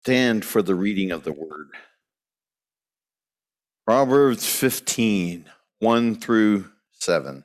stand for the reading of the word. Proverbs 15, 1 through 7.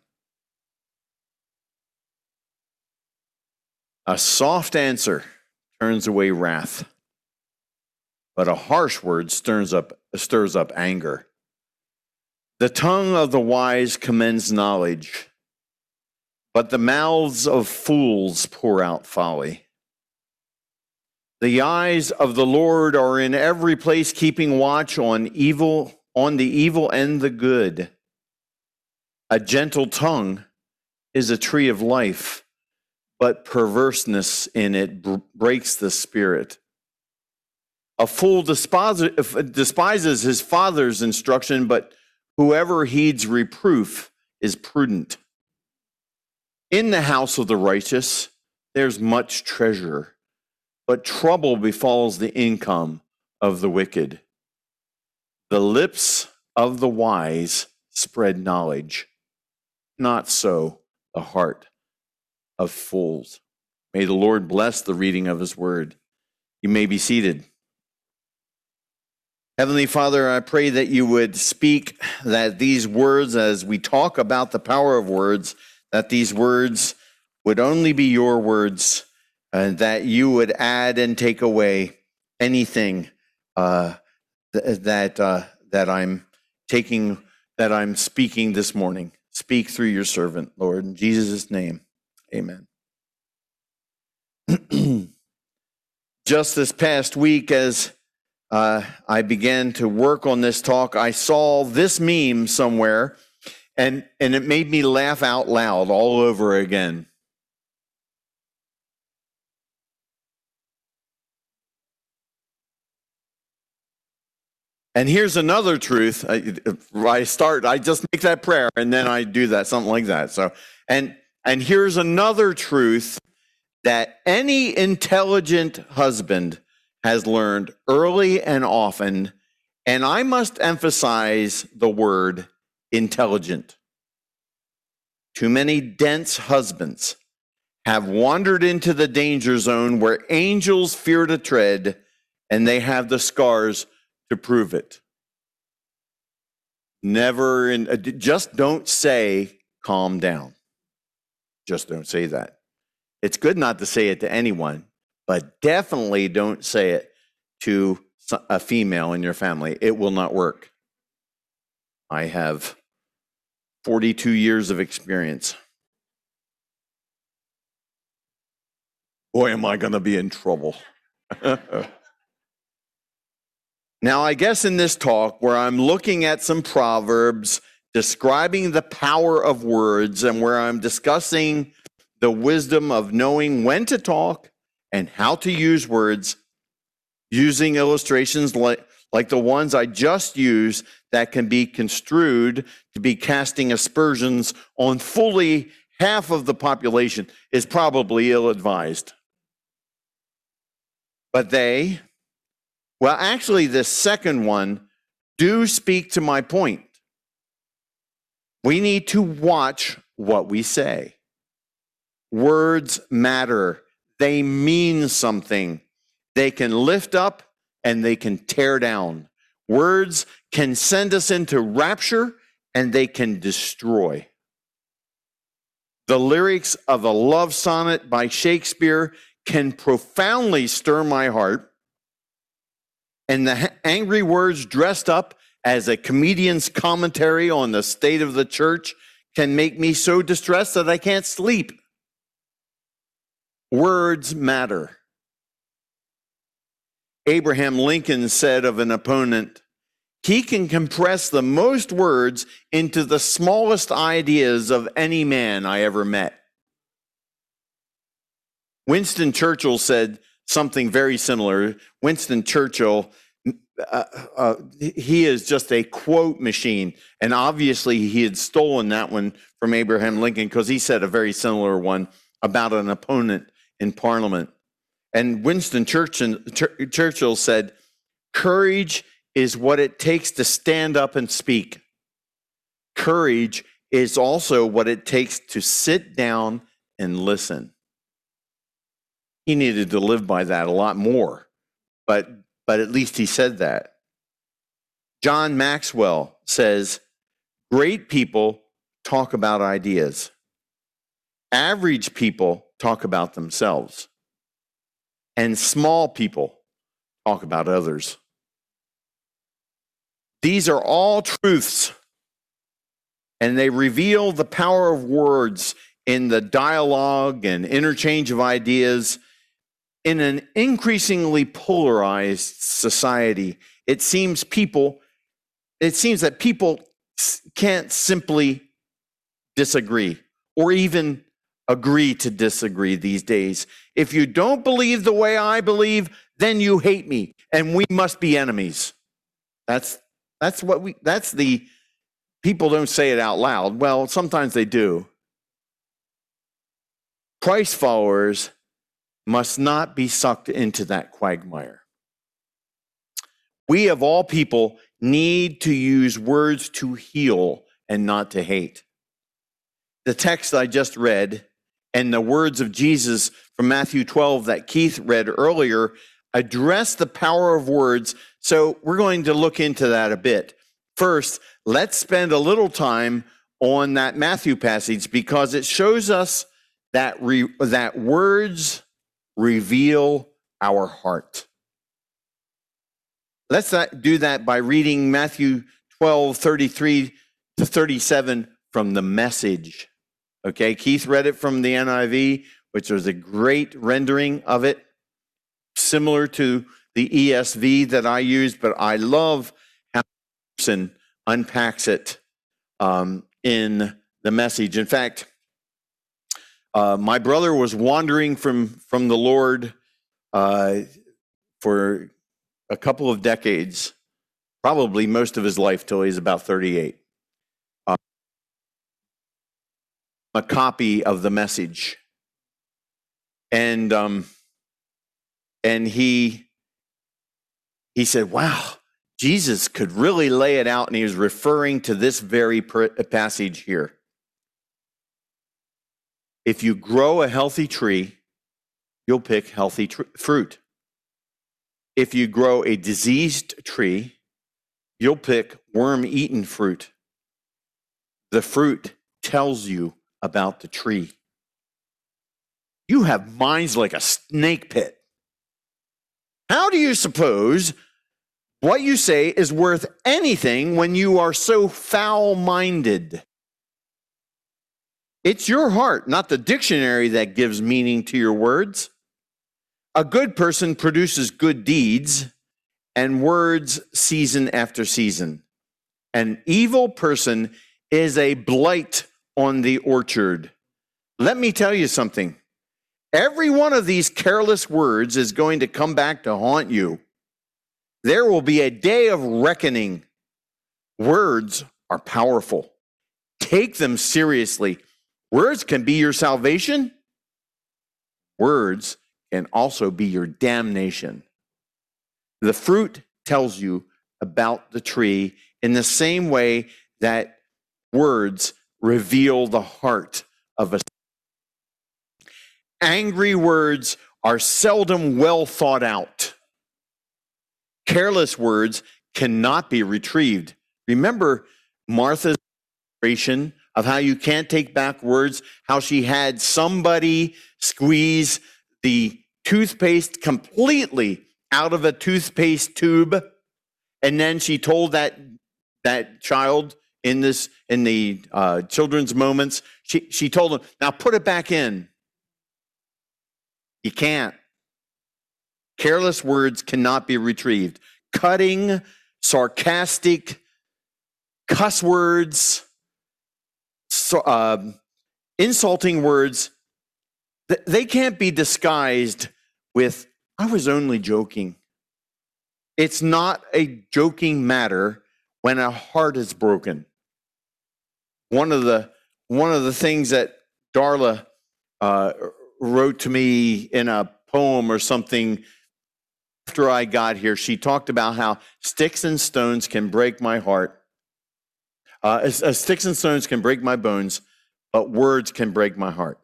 A soft answer turns away wrath, but a harsh word stirs up anger. The tongue of the wise commends knowledge, but the mouths of fools pour out folly. The eyes of the Lord are in every place, keeping watch on the evil and the good. A gentle tongue is a tree of life, but perverseness in it breaks the spirit. A fool despises his father's instruction, but whoever heeds reproof is prudent. In the house of the righteous, there's much treasure, but trouble befalls the income of the wicked. The lips of the wise spread knowledge, not so the heart of fools. May the Lord bless the reading of his word. You may be seated. Heavenly Father, I pray that you would speak that these words, as we talk about the power of words, that these words would only be your words, and that you would add and take away anything that I'm speaking this morning. Speak through your servant, Lord, in Jesus' name. Amen. Just this past week, as I began to work on this talk, I saw this meme somewhere, and it made me laugh out loud all over again. And here's another truth. I just make that prayer, and then I do that, something like that. So, and here's another truth that any intelligent husband has learned early and often, and I must emphasize the word intelligent. Too many dense husbands have wandered into the danger zone where angels fear to tread, and they have the scars to prove it. Just don't say, calm down. Just don't say that. It's good not to say it to anyone, but definitely don't say it to a female in your family. It will not work. I have 42 years of experience. Boy, am I going to be in trouble. Now, I guess in this talk, where I'm looking at some proverbs describing the power of words, and where I'm discussing the wisdom of knowing when to talk and how to use words, using illustrations like the ones I just used that can be construed to be casting aspersions on fully half of the population, is probably ill-advised. But actually, this second one do speak to my point. We need to watch what we say. Words matter. They mean something. They can lift up and they can tear down. Words can send us into rapture and they can destroy. The lyrics of a love sonnet by Shakespeare can profoundly stir my heart, and the angry words dressed up as a comedian's commentary on the state of the church can make me so distressed that I can't sleep. Words matter. Abraham Lincoln said of an opponent, he can compress the most words into the smallest ideas of any man I ever met. Winston Churchill said something very similar. Winston Churchill, he is just a quote machine. And obviously he had stolen that one from Abraham Lincoln, because he said a very similar one about an opponent in Parliament. And Winston Churchill said, courage is what it takes to stand up and speak. Courage is also what it takes to sit down and listen. He needed to live by that a lot more. But but at least he said that. John Maxwell says, great people talk about ideas. Average people talk about themselves. And small people talk about others. These are all truths, and they reveal the power of words in the dialogue and interchange of ideas. In an increasingly polarized society, it seems that people can't simply disagree or even agree to disagree these days. If you don't believe the way I believe, then you hate me, and we must be enemies. That's the people don't say it out loud. Well, sometimes they do. Christ followers must not be sucked into that quagmire. We, of all people, need to use words to heal and not to hate. The text I just read and the words of Jesus from Matthew 12 that Keith read earlier address the power of words, so we're going to look into that a bit. First, let's spend a little time on that Matthew passage because it shows us that words reveal our heart. Let's do that by reading Matthew 12:33 to 37 from the Message. Okay, Keith read it from the NIV, which was a great rendering of it, similar to the ESV that I use, but I love how Gibson unpacks it in the Message. In fact, my brother was wandering from the Lord for a couple of decades, probably most of his life till he's about 38. A copy of the Message, and he said, "Wow, Jesus could really lay it out," and he was referring to this very passage here. If you grow a healthy tree, you'll pick healthy fruit. If you grow a diseased tree, you'll pick worm-eaten fruit. The fruit tells you about the tree. You have minds like a snake pit. How do you suppose what you say is worth anything when you are so foul-minded? It's your heart, not the dictionary, that gives meaning to your words. A good person produces good deeds and words season after season. An evil person is a blight on the orchard. Let me tell you something. Every one of these careless words is going to come back to haunt you. There will be a day of reckoning. Words are powerful. Take them seriously. Words can be your salvation. Words can also be your damnation. The fruit tells you about the tree in the same way that words reveal the heart of a. Angry words are seldom well thought out. Careless words cannot be retrieved. Remember Martha's illustration of how you can't take back words, how she had somebody squeeze the toothpaste completely out of a toothpaste tube, and then she told that child in the children's moments, she told him, now put it back in. You can't. Careless words cannot be retrieved. Cutting, sarcastic, cuss words, insulting words, they can't be disguised with, I was only joking. It's not a joking matter when a heart is broken. One of the things that Darla wrote to me in a poem or something after I got here, she talked about how sticks and stones can break my heart. Sticks and stones can break my bones, but words can break my heart.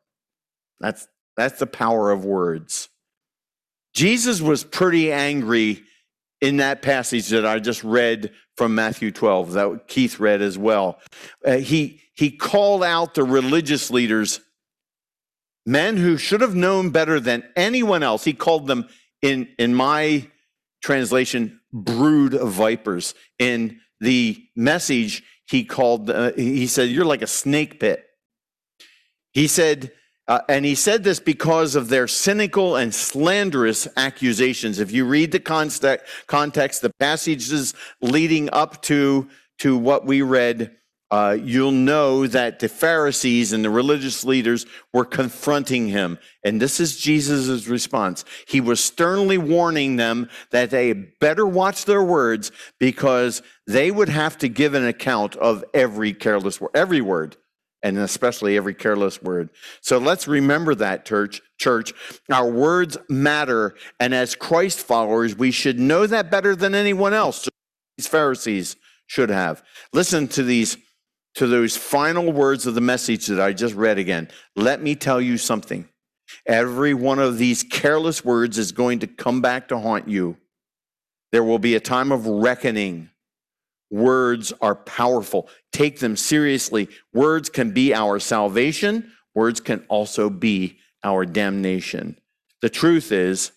That's the power of words. Jesus was pretty angry in that passage that I just read from Matthew 12, that Keith read as well. He called out the religious leaders, men who should have known better than anyone else. He called them, in my translation, brood of vipers. In the Message, he said, you're like a snake pit. He said, and he said this because of their cynical and slanderous accusations. If you read the context, the passages leading up to what we read, you'll know that the Pharisees and the religious leaders were confronting him. And this is Jesus' response. He was sternly warning them that they better watch their words, because they would have to give an account of every careless word, every word, and especially every careless word. So let's remember that, church. Our words matter, and as Christ followers, we should know that better than anyone else. These Pharisees should have. Listen to those final words of the Message that I just read again. Let me tell you something. Every one of these careless words is going to come back to haunt you. There will be a time of reckoning. Words are powerful. Take them seriously. Words can be our salvation. Words can also be our damnation. The truth is,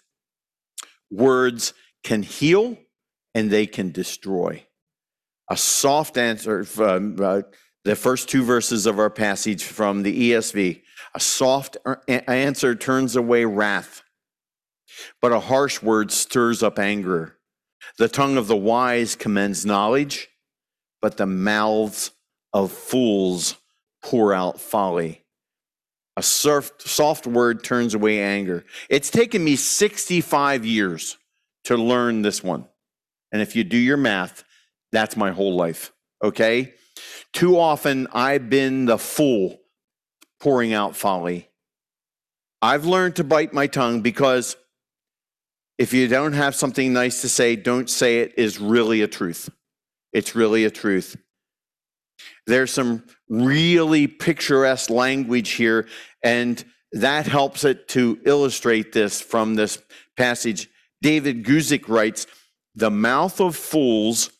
words can heal and they can destroy. A soft answer, the first two verses of our passage from the ESV, a soft answer turns away wrath, but a harsh word stirs up anger. The tongue of the wise commends knowledge, but the mouths of fools pour out folly. A soft word turns away anger. It's taken me 65 years to learn this one. And if you do your math, that's my whole life, okay? Too often, I've been the fool pouring out folly. I've learned to bite my tongue, because if you don't have something nice to say, don't say it is really a truth. It's really a truth. There's some really picturesque language here, and that helps it to illustrate this from this passage. David Guzik writes, the mouth of fools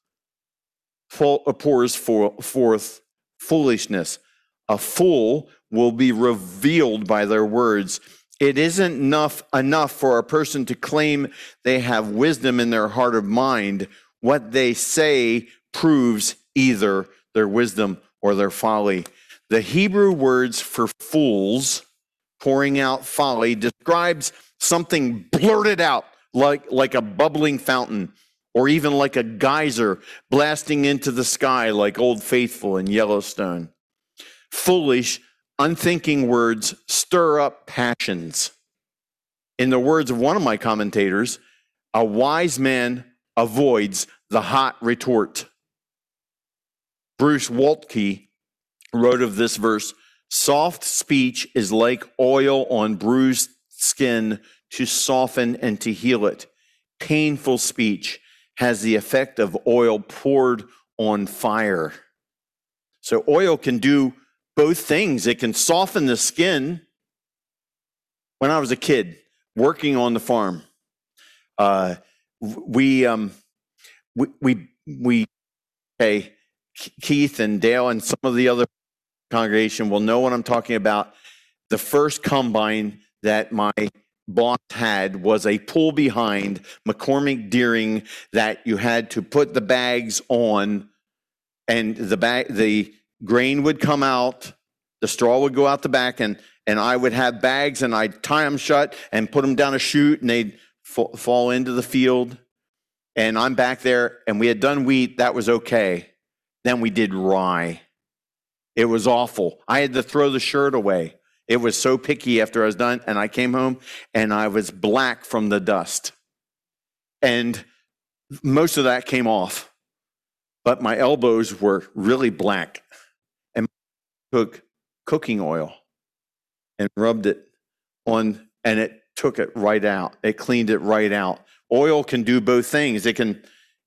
pours forth foolishness. A fool will be revealed by their words. It isn't enough for a person to claim they have wisdom in their heart of mind. What they say proves either their wisdom or their folly. The Hebrew words for fools pouring out folly describes something blurted out like a bubbling fountain, or even like a geyser blasting into the sky like Old Faithful in Yellowstone. Foolish, unthinking words stir up passions. In the words of one of my commentators, a wise man avoids the hot retort. Bruce Waltke wrote of this verse, soft speech is like oil on bruised skin to soften and to heal it. Painful speech has the effect of oil poured on fire. So oil can do both things. It can soften the skin. When I was a kid working on the farm, Keith and Dale and some of the other congregation will know what I'm talking about. The first combine that my boss had was a pull behind McCormick Deering that you had to put the bags on, and the grain would come out, the straw would go out the back, and I would have bags, and I'd tie them shut and put them down a chute, and they'd fall into the field. And I'm back there, and we had done wheat. That was okay. Then we did rye. It was awful. I had to throw the shirt away. It was so picky after I was done, and I came home, and I was black from the dust. And most of that came off, but my elbows were really black. And I took cooking oil and rubbed it on, and it took it right out. It cleaned it right out. Oil can do both things. It can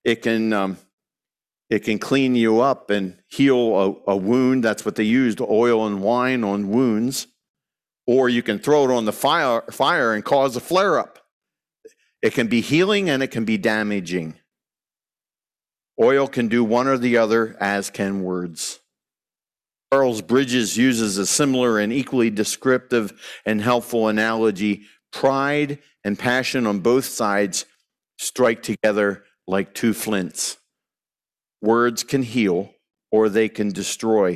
clean you up and heal a wound. That's what they used, oil and wine on wounds. Or you can throw it on the fire and cause a flare-up. It can be healing and it can be damaging. Oil can do one or the other, as can words. Charles Bridges uses a similar and equally descriptive and helpful analogy. Pride and passion on both sides strike together like two flints. Words can heal or they can destroy.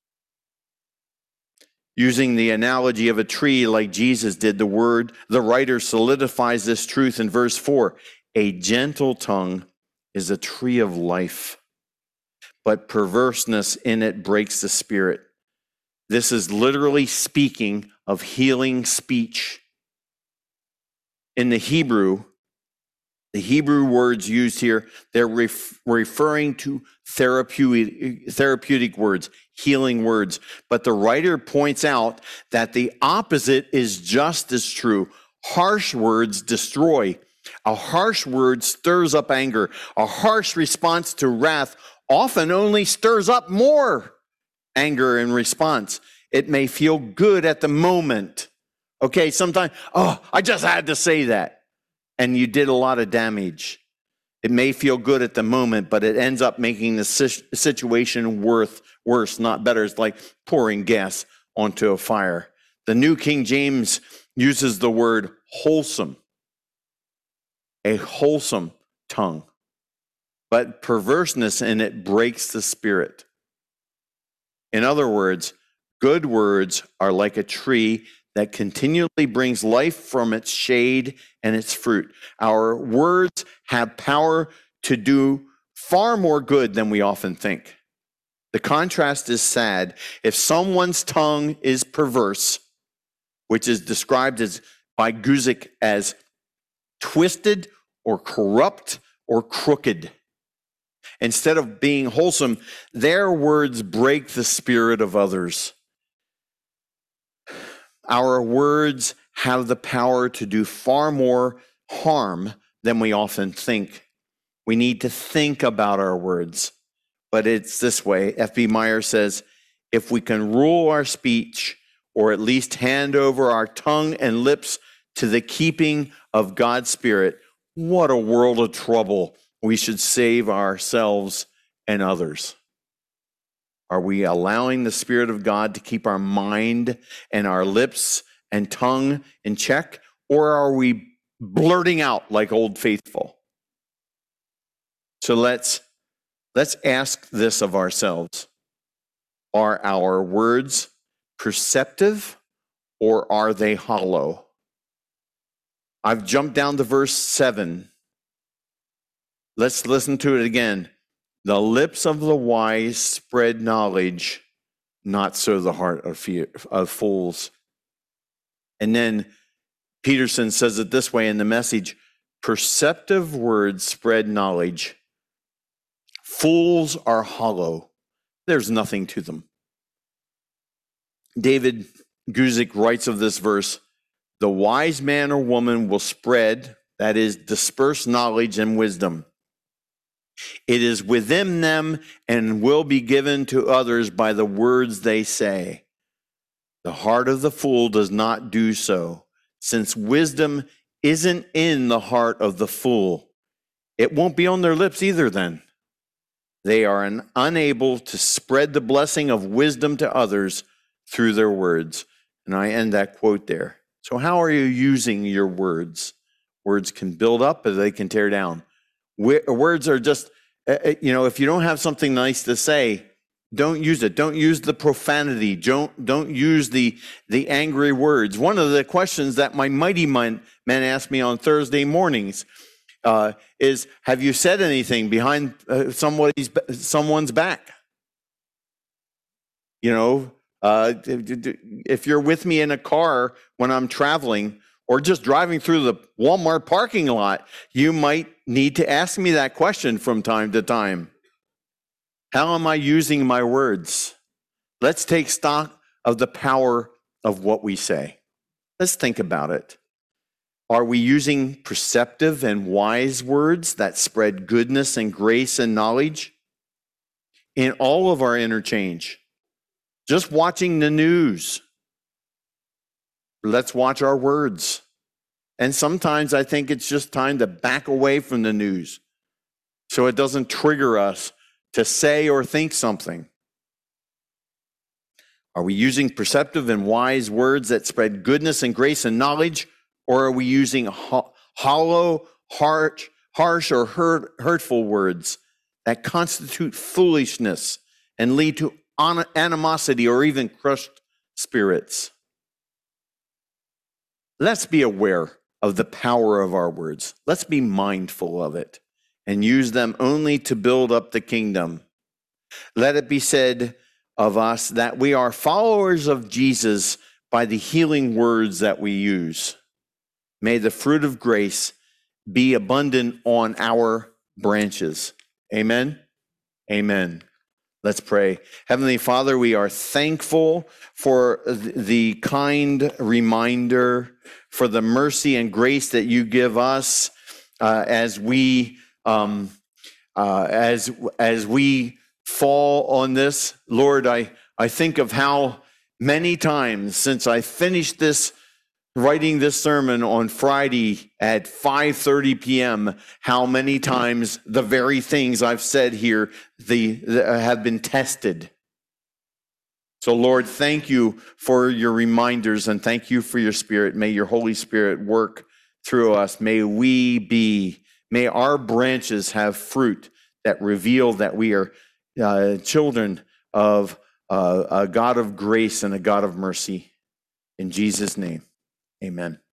Using the analogy of a tree like Jesus did, the writer solidifies this truth in verse 4. A gentle tongue is a tree of life, but perverseness in it breaks the spirit. This is literally speaking of healing speech. In the Hebrew words used here, they're referring to therapeutic words, healing words. But the writer points out that the opposite is just as true. Harsh words destroy. A harsh word stirs up anger. A harsh response to wrath often only stirs up more anger in response. It may feel good at the moment. Okay, sometimes, I just had to say that. And you did a lot of damage. It may feel good at the moment, but it ends up making the situation worse, not better. It's like pouring gas onto a fire. The New King James uses the word wholesome, a wholesome tongue, but perverseness in it breaks the spirit. In other words, good words are like a tree that continually brings life from its shade and its fruit. Our words have power to do far more good than we often think. The contrast is sad. If someone's tongue is perverse, which is described by Guzik as twisted or corrupt or crooked, instead of being wholesome, their words break the spirit of others. Our words have the power to do far more harm than we often think. We need to think about our words. But it's this way. F.B. Meyer says, if we can rule our speech, or at least hand over our tongue and lips to the keeping of God's Spirit, what a world of trouble we should save ourselves and others. Are we allowing the Spirit of God to keep our mind and our lips and tongue in check? Or are we blurting out like Old Faithful? So let's ask this of ourselves. Are our words perceptive or are they hollow? I've jumped down to verse 7. Let's listen to it again. The lips of the wise spread knowledge, not so the heart of fools. And then Peterson says it this way in the Message: perceptive words spread knowledge. Fools are hollow. There's nothing to them. David Guzik writes of this verse, the wise man or woman will spread, that is, disperse knowledge and wisdom. It is within them and will be given to others by the words they say. The heart of the fool does not do so, since wisdom isn't in the heart of the fool. It won't be on their lips either then. They are unable to spread the blessing of wisdom to others through their words. And I end that quote there. So how are you using your words? Words can build up or they can tear down. Words are just, if you don't have something nice to say, don't use it. Don't use the profanity. Don't use the angry words. One of the questions that my mighty men ask me on Thursday mornings is, have you said anything behind someone's back? If you're with me in a car when I'm traveling or just driving through the Walmart parking lot, you might need to ask me that question from time to time. How am I using my words? Let's take stock of the power of what we say. Let's think about it. Are we using perceptive and wise words that spread goodness and grace and knowledge? In all of our interchange, just watching the news, let's watch our words. And sometimes I think it's just time to back away from the news so it doesn't trigger us to say or think something. Are we using perceptive and wise words that spread goodness and grace and knowledge, or are we using hollow, harsh, or hurtful words that constitute foolishness and lead to animosity or even crushed spirits? Let's be aware of the power of our words. Let's be mindful of it and use them only to build up the kingdom. Let it be said of us that we are followers of Jesus by the healing words that we use. May the fruit of grace be abundant on our branches. Amen. Amen. Let's pray. Heavenly Father, we are thankful for the kind reminder, for the mercy and grace that you give us as we fall on this. Lord, I think of how many times since I finished writing this sermon on Friday at 5:30 p.m., how many times the very things I've said here have been tested. So Lord, thank you for your reminders and thank you for your Spirit. May your Holy Spirit work through us. May our branches have fruit that reveal that we are children of a God of grace and a God of mercy. In Jesus' name, amen.